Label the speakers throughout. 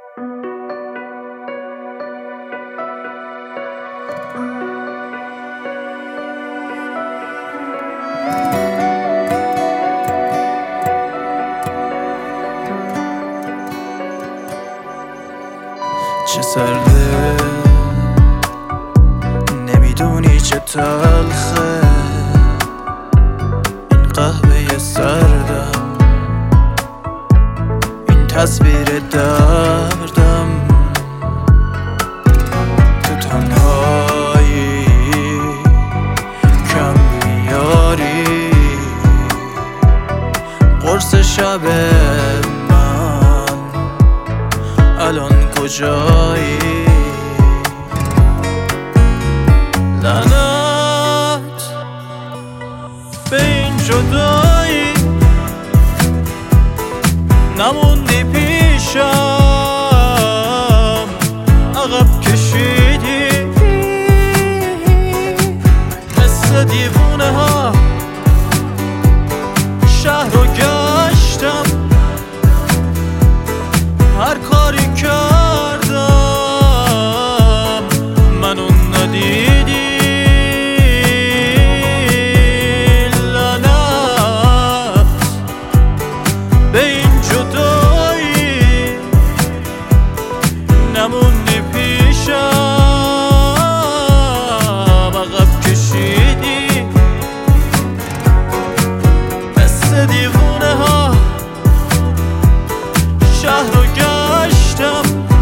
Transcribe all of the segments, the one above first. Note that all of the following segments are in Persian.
Speaker 1: چه سرده نمیدونی چه تلخه این قهوه سردم، این تصویر دردم، تو تنهایی کم میاری قرص شب من الان کجایی؟ لعنت به این جدایی نموندی پیشم، عقب کشیدی مثل دیوونه ها شهر رو گشتم، هر کاری کردم منو ندیدی. لعنت به این جدایی نموندی پیشم، عقب کشیدی مثل دیوونه ها شهر رو گشتم،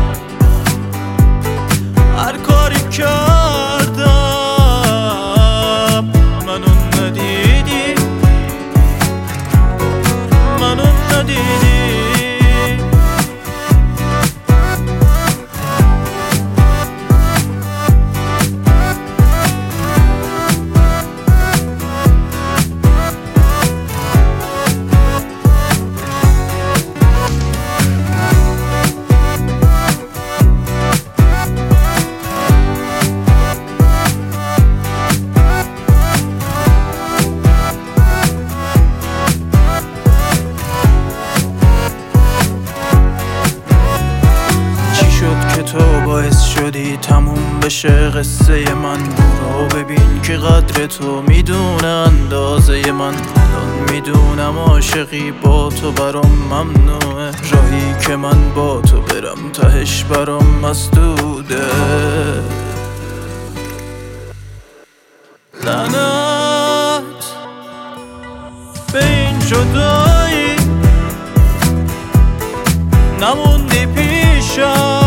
Speaker 1: هر کاری کردم منو ندیدی، منو ندیدی. تو باعث شدی تموم بشه قصه من، برو ببین که قدر تو میدونه اندازه من، الان میدونم عاشقی با تو برام ممنوعه، راهی که من با تو برم تهش برام مسدوده. لعنت به این جدایی نموندی پیشم،